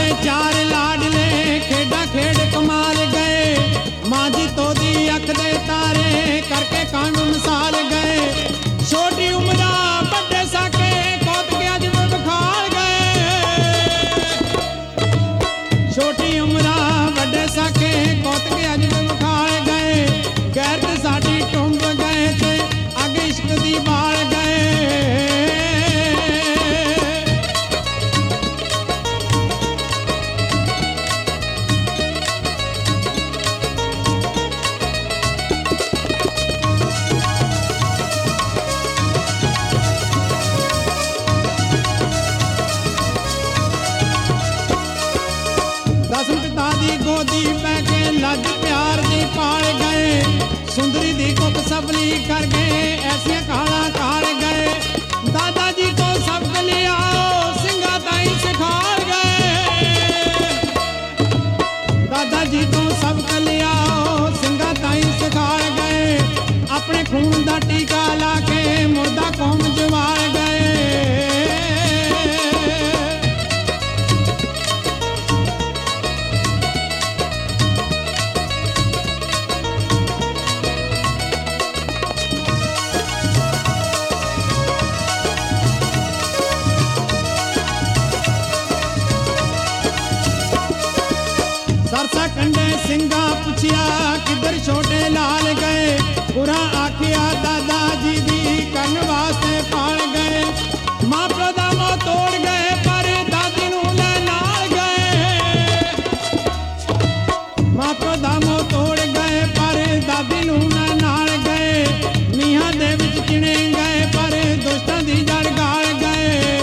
गए चार लाडले खेडा खेड कमाल गए मां जी तो दी अख दे तारे करके कानू मिसाल गए छोटी उम्रा बड़े साके कौतके अज में बखाल गए छोटी उम्रा बड़े साके कौतके अज में बखाल गए गैरत साडी टुंब गए ते अग इश्क दी बाल गए दसम पिता दी गोदी पैके लज प्यार दी पाल गए सुंदरी दी कुक सबली कर गए ऐसिया काला काल गए दादा जी को सबक लिया सिंगा ताई सिखाल गए दादा जी को सबक लिया सिंगा ताई सिखाल गए अपने खून दा टीका ला के मुर्दा कौम जवाल गए सरसा कंडे सिंगा पुछिया किधर छोटे लाल गए पूरा आखिया दादा जी दी करन वास्ते पाल गए मां प्यो दा मोह तोड़ गए पर दादी नू ले नाल गए मां प्यो दा मोह तोड़ गए पर दादी नू ले नाल गए नीहां दे विच चिणे गए पर दोस्तां दी जड़ गाल गए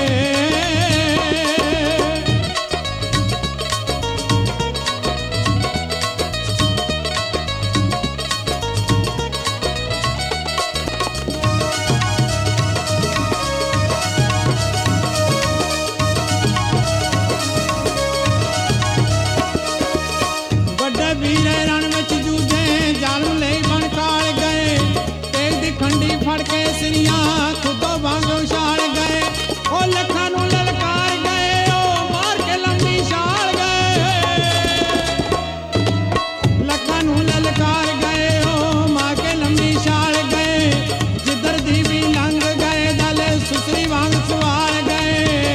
वीरे रण विच जूझे जालू ले बन काल गए तेग दी खंडी फड़ के सिरिया खुदो वांग उछाल गए ओ लखां नू ललकार गए ओ मार के लंबी छाल गए लखां नू ललकार गए ओ मार के लंबी छाल गए जिधर दी भी लंघ गए दल सुसरी वांग सवाल गए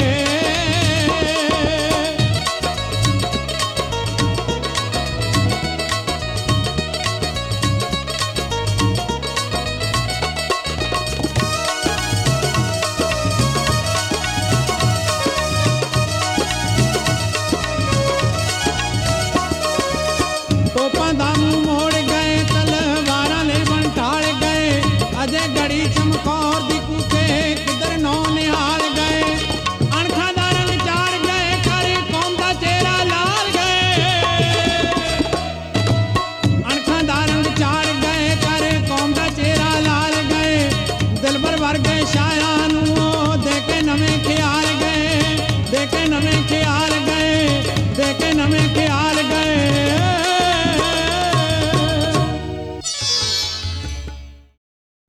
तोपां दा मूंह मोड़ गए तलवारां ले बन ढाल गए अजे गड़ी चमकौर दी कूठे किधर नौ निहाल गए अणखां दा रंग चाड़ गए कर कौम दा चेहरा लाल गए अणखां दा रंग चाड़ गए कर कौम दा चेहरा लाल गए दिलबर वर्गे शायरा